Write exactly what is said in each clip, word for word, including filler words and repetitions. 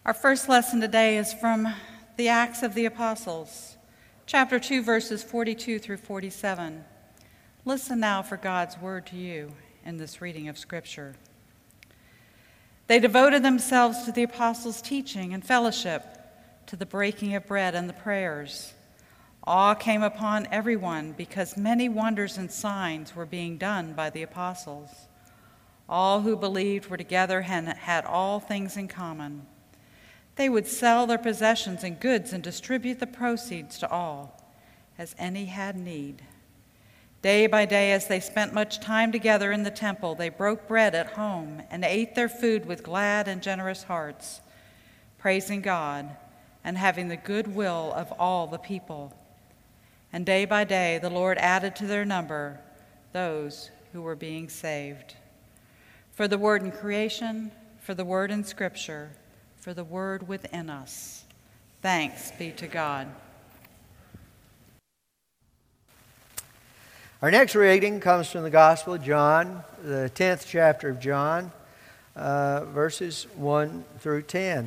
Our first lesson today is from the Acts of the Apostles, chapter two, verses forty-two through forty-seven. Listen now for God's word to you in this reading of Scripture. They devoted themselves to the apostles' teaching and fellowship, to the breaking of bread and the prayers. Awe came upon everyone because many wonders and signs were being done by the apostles. All who believed were together and had all things in common. They would sell their possessions and goods and distribute the proceeds to all, as any had need. Day by day, as they spent much time together in the temple, they broke bread at home and ate their food with glad and generous hearts, praising God and having the good will of all the people. And day by day, the Lord added to their number those who were being saved. For the word in creation, for the word in Scripture, for the word within us. Thanks be to God. Our next reading comes from the Gospel of John, the tenth chapter of John, uh, verses one through ten.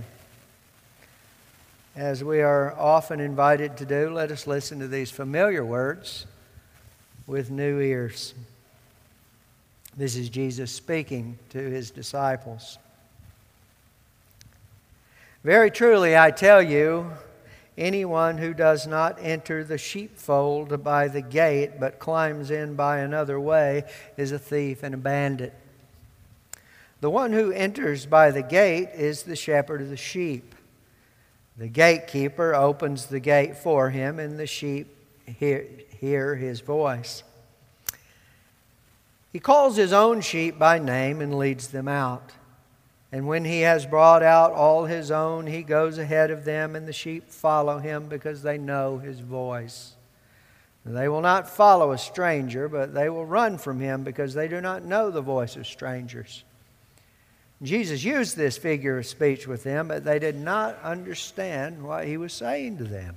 As we are often invited to do, let us listen to these familiar words with new ears. This is Jesus speaking to his disciples. Very truly, I tell you, anyone who does not enter the sheepfold by the gate, but climbs in by another way, is a thief and a bandit. The one who enters by the gate is the shepherd of the sheep. The gatekeeper opens the gate for him, and the sheep hear, hear his voice. He calls his own sheep by name and leads them out. And when he has brought out all his own, he goes ahead of them, and the sheep follow him because they know his voice. They will not follow a stranger, but they will run from him because they do not know the voice of strangers. Jesus used this figure of speech with them, but they did not understand what he was saying to them.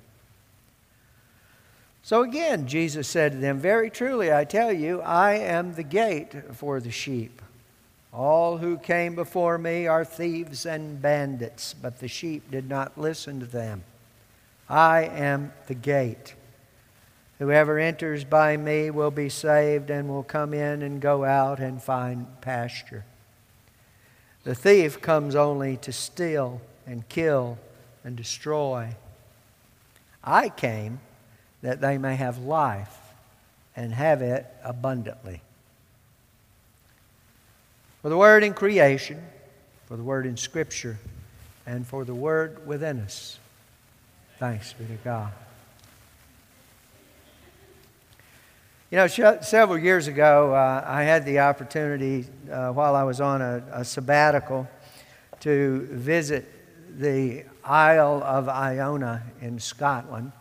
So again, Jesus said to them, very truly, I tell you, I am the gate for the sheep. All who came before me are thieves and bandits, but the sheep did not listen to them. I am the gate. Whoever enters by me will be saved and will come in and go out and find pasture. The thief comes only to steal and kill and destroy. I came that they may have life and have it abundantly. For the word in creation, for the word in Scripture, and for the word within us. Thanks be to God. You know, sh- several years ago, uh, I had the opportunity, uh, while I was on a, a sabbatical, to visit the Isle of Iona in Scotland.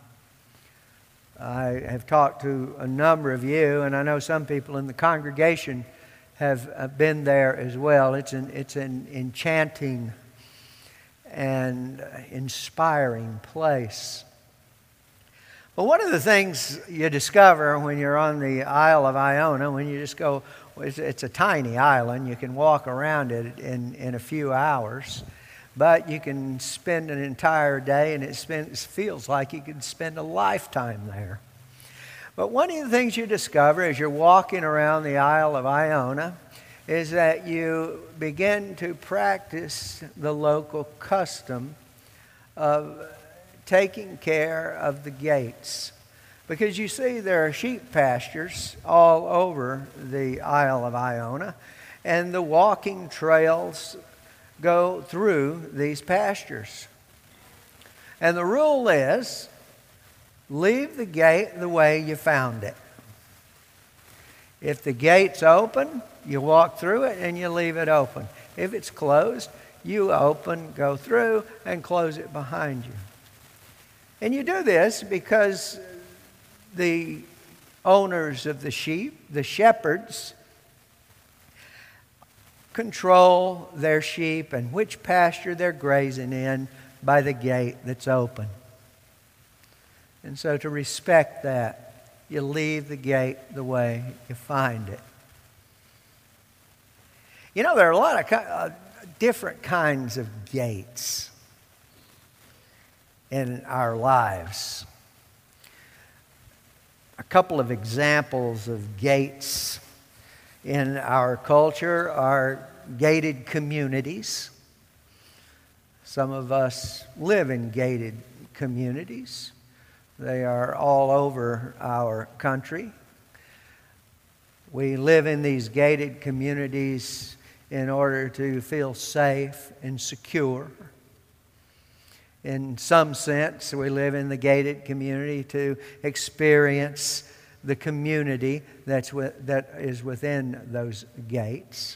I have talked to a number of you, and I know some people in the congregation have been there as well. It's an, it's an enchanting and inspiring place. But one of the things you discover when you're on the Isle of Iona, when you just go, it's, it's a tiny island. You can walk around it in, in a few hours, but you can spend an entire day, and it, spend, it feels like you could spend a lifetime there. But one of the things you discover as you're walking around the Isle of Iona is that you begin to practice the local custom of taking care of the gates. Because you see there are sheep pastures all over the Isle of Iona, and the walking trails go through these pastures. And the rule is, leave the gate the way you found it. If the gate's open, you walk through it and you leave it open. If it's closed, you open, go through, and close it behind you. And you do this because the owners of the sheep, the shepherds, control their sheep and which pasture they're grazing in by the gate that's open. And so to respect that, you leave the gate the way you find it. You know, there are a lot of uh, different kinds of gates. in our lives. A couple of examples of gates in our culture are gated communities. Some of us live in gated communities. They are all over our country. We live in these gated communities in order to feel safe and secure. In some sense, we live in the gated community to experience the community that's with, that is within those gates.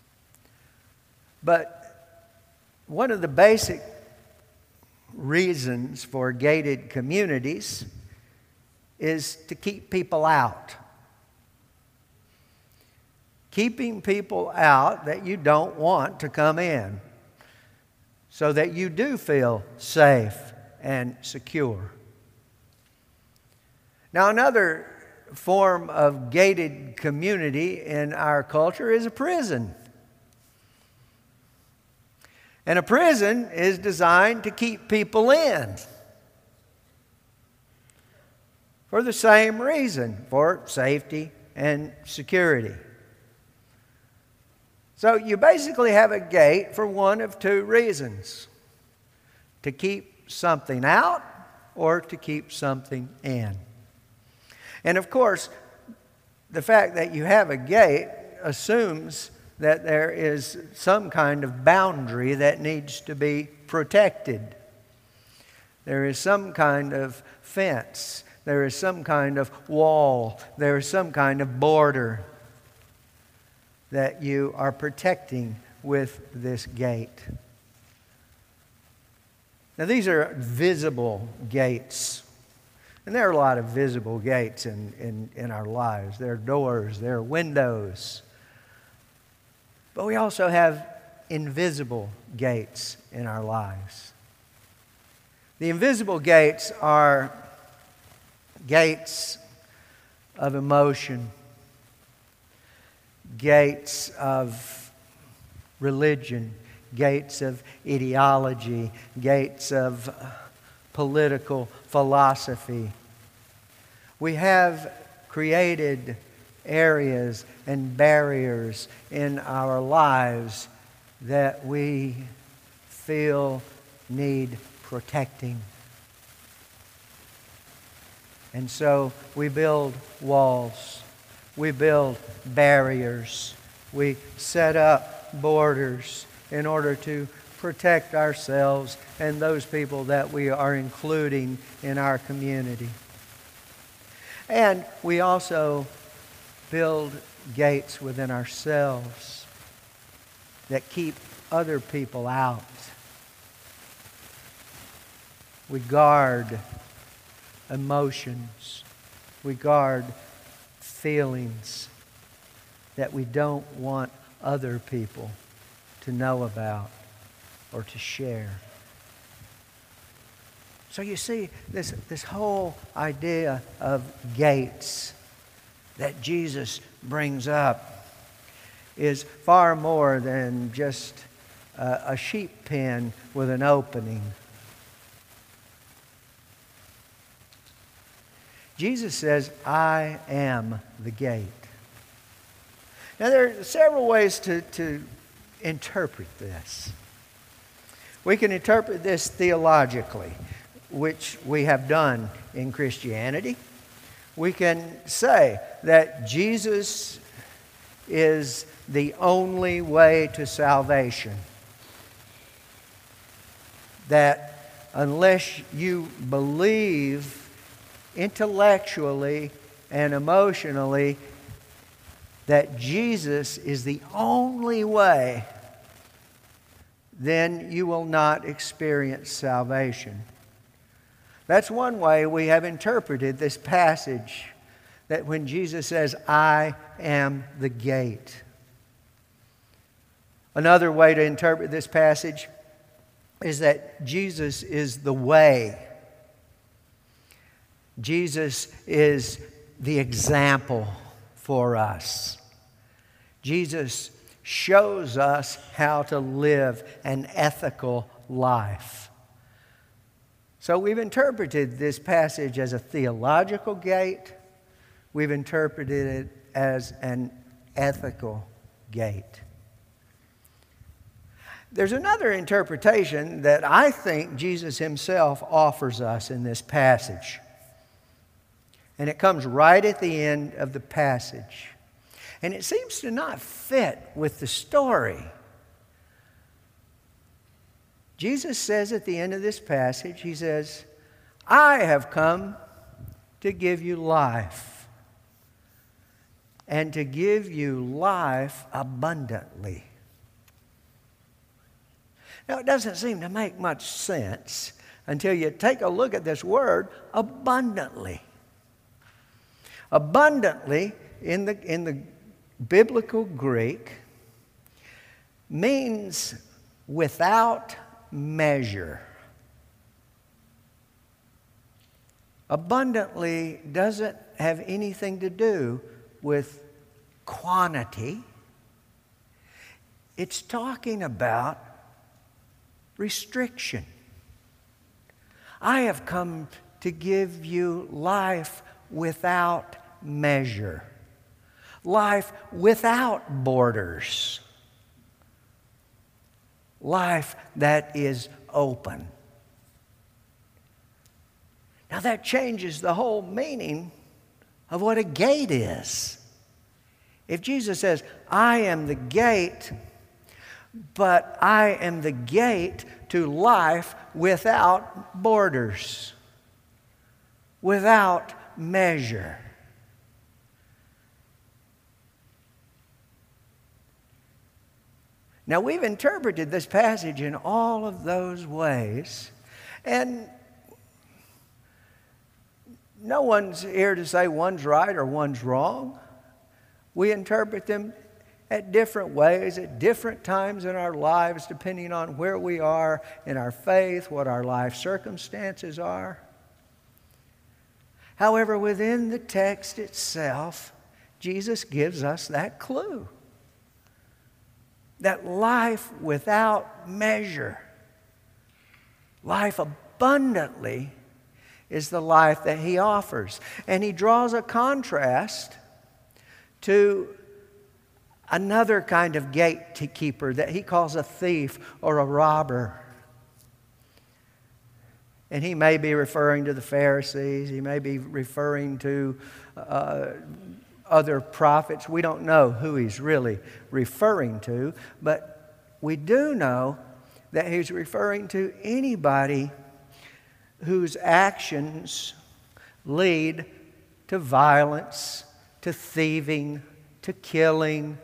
But one of the basic reasons for gated communities is to keep people out. Keeping people out that you don't want to come in, so that you do feel safe and secure. Now, another form of gated community in our culture is a prison. And a prison is designed to keep people in for the same reason, for safety and security. So you basically have a gate for one of two reasons: to keep something out or to keep something in. And of course, the fact that you have a gate assumes that there is some kind of boundary that needs to be protected. There is some kind of fence. There is some kind of wall. There is some kind of border that you are protecting with this gate. Now, these are visible gates. And there are a lot of visible gates in, in, in our lives. There are doors, there are windows. But we also have invisible gates in our lives. The invisible gates are gates of emotion, gates of religion, gates of ideology, gates of political philosophy. We have created areas and barriers in our lives that we feel need protecting. And so we build walls, we build barriers, we set up borders in order to protect ourselves and those people that we are including in our community. And we also build gates within ourselves that keep other people out. We guard emotions. We guard feelings that we don't want other people to know about or to share. So you see, this, this whole idea of gates that Jesus brings up is far more than just a, a sheep pen with an opening. Jesus says, I am the gate. Now, there are several ways to, to interpret this. We can interpret this theologically, which we have done in Christianity. We can say that Jesus is the only way to salvation. That unless you believe intellectually and emotionally that Jesus is the only way, then you will not experience salvation. That's one way we have interpreted this passage, that when Jesus says, I am the gate. Another way to interpret this passage is that Jesus is the way. Jesus is the example for us. Jesus shows us how to live an ethical life. So we've interpreted this passage as a theological gate. We've interpreted it as an ethical gate. There's another interpretation that I think Jesus himself offers us in this passage. And it comes right at the end of the passage. And it seems to not fit with the story. Jesus says at the end of this passage, he says, I have come to give you life, and to give you life abundantly. Now, it doesn't seem to make much sense until you take a look at this word, abundantly. Abundantly, in the, in the biblical Greek, means without measure. Abundantly doesn't have anything to do with quantity. It's talking about restriction. I have come to give you life without measure, life without borders, life that is open. Now that changes the whole meaning of what a gate is. If Jesus says, I am the gate, but I am the gate to life without borders, without measure. Now, we've interpreted this passage in all of those ways, and no one's here to say one's right or one's wrong. We interpret them at different ways, at different times in our lives, depending on where we are in our faith, what our life circumstances are. However, within the text itself, Jesus gives us that clue. That life without measure, life abundantly, is the life that he offers. And he draws a contrast to another kind of gatekeeper that he calls a thief or a robber. And he may be referring to the Pharisees. He may be referring to uh, other prophets. We don't know who he's really referring to, but we do know that he's referring to anybody whose actions lead to violence, to thieving, to killing.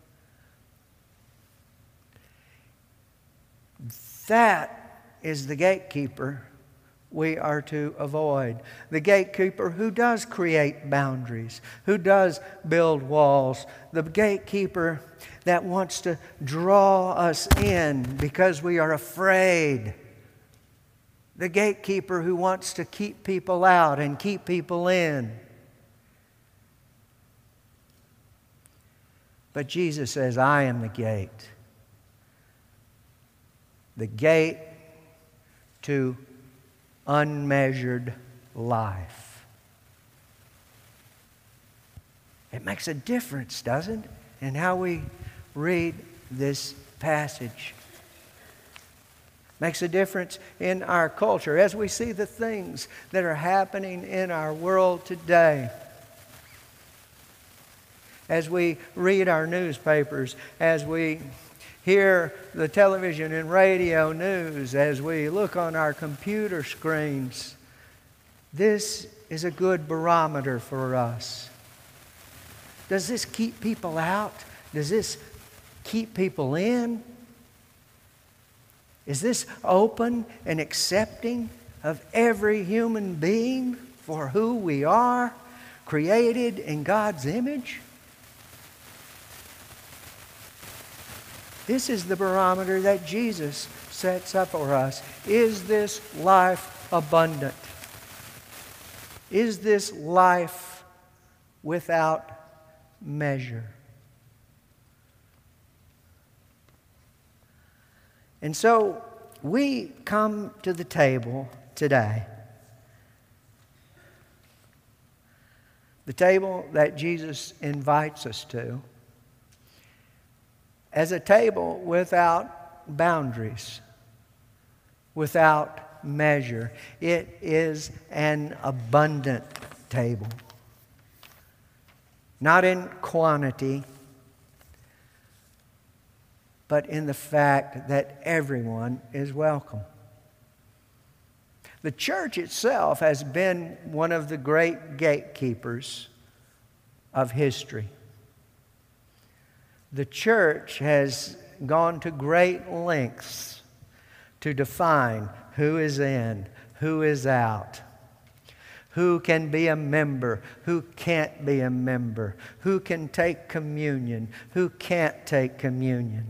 That is the gatekeeper we are to avoid. The gatekeeper who does create boundaries, who does build walls. The gatekeeper that wants to draw us in because we are afraid. The gatekeeper who wants to keep people out and keep people in. But Jesus says, I am the gate. The gate to unmeasured life. It makes a difference, doesn't it, in how we read this passage. Makes a difference in our culture as we see the things that are happening in our world today. As we read our newspapers, as we hear the television and radio news, as we look on our computer screens, this is a good barometer for us. Does this keep people out? Does this keep people in? Is this open and accepting of every human being for who we are, created in God's image? This is the barometer that Jesus sets up for us. Is this life abundant? Is this life without measure? And so we come to the table today. The table that Jesus invites us to as a table without boundaries, without measure. It is an abundant table. Not in quantity, but in the fact that everyone is welcome. The church itself has been one of the great gatekeepers of history. The church has gone to great lengths to define who is in, who is out, who can be a member, who can't be a member, who can take communion, who can't take communion.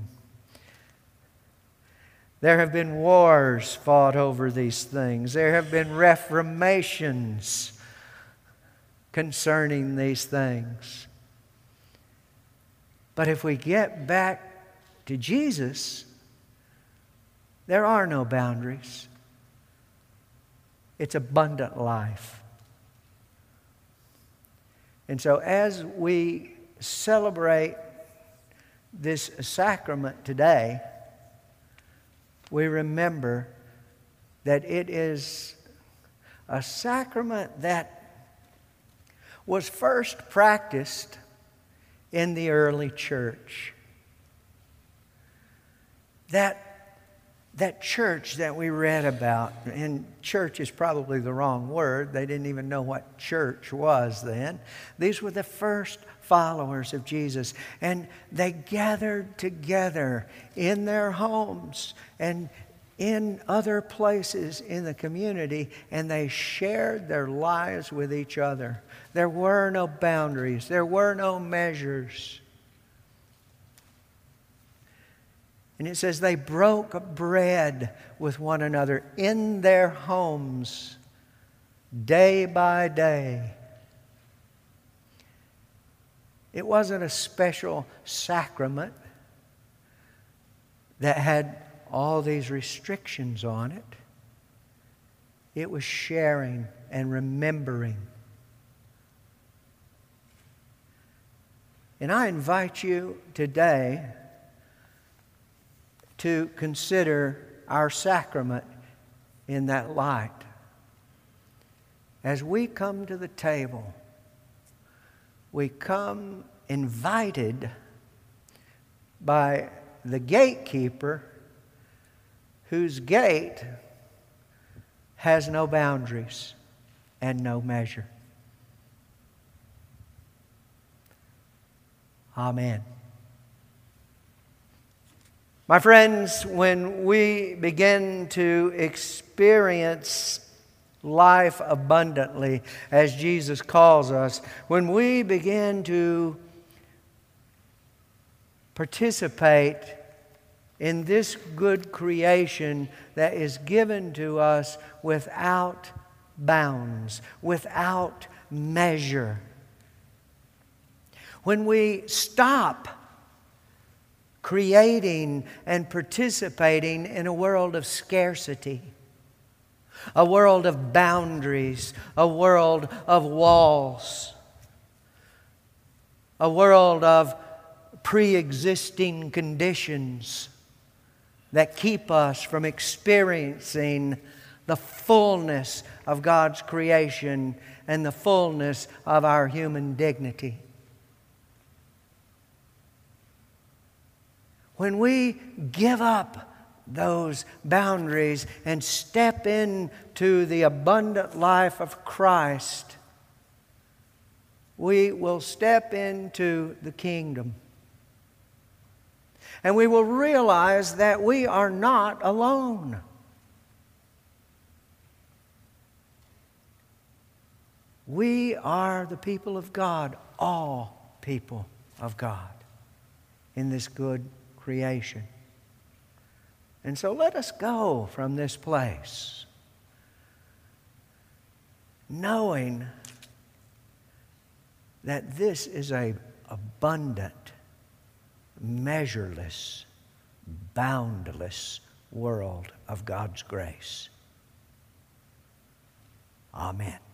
There have been wars fought over these things. There have been reformations concerning these things. But if we get back to Jesus, there are no boundaries. It's abundant life. And so as we celebrate this sacrament today, we remember that it is a sacrament that was first practiced in the early church. That, that church that we read about, and church is probably the wrong word. They didn't even know what church was then. These were the first followers of Jesus, and they gathered together in their homes and in other places in the community, and they shared their lives with each other. There were no boundaries. There were no measures. And it says they broke bread with one another in their homes day by day. It wasn't a special sacrament that had all these restrictions on it. It was sharing and remembering. And I invite you today to consider our sacrament in that light. As we come to the table, we come invited by the gatekeeper whose gate has no boundaries and no measure. Amen. My friends, when we begin to experience life abundantly, as Jesus calls us, when we begin to participate in this good creation that is given to us without bounds, without measure, when we stop creating and participating in a world of scarcity, a world of boundaries, a world of walls, a world of pre-existing conditions that keep us from experiencing the fullness of God's creation and the fullness of our human dignity. When we give up those boundaries and step into the abundant life of Christ, we will step into the kingdom. And we will realize that we are not alone. We are the people of God, all people of God, in this good creation. And so let us go from this place knowing that this is an abundant, measureless, boundless world of God's grace. Amen.